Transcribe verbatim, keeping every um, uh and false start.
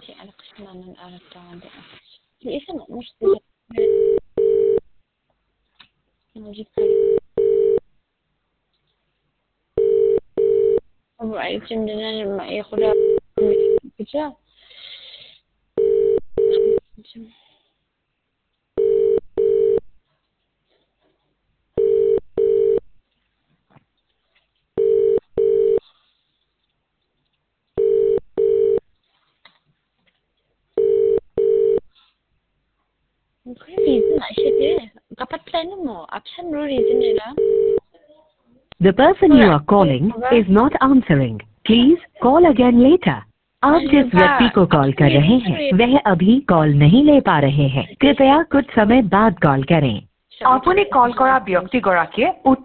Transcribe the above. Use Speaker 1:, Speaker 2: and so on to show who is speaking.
Speaker 1: في أنا قسم من أردت عندي ليش أنا مش تجي نجيب أبو عيد جمدنا لما ياخدها بجا mungkin reason aja deh kapan plan mo absent no reason nila.
Speaker 2: The person you are calling is not answering. Please call again later. आप जिस व्यक्ति को call कर रहे हैं वह अभी कॉल नहीं ले पा रहे हैं। कृपया कुछ समय बाद कॉल करें।
Speaker 3: आपने कॉल करा व्यक्ति गराके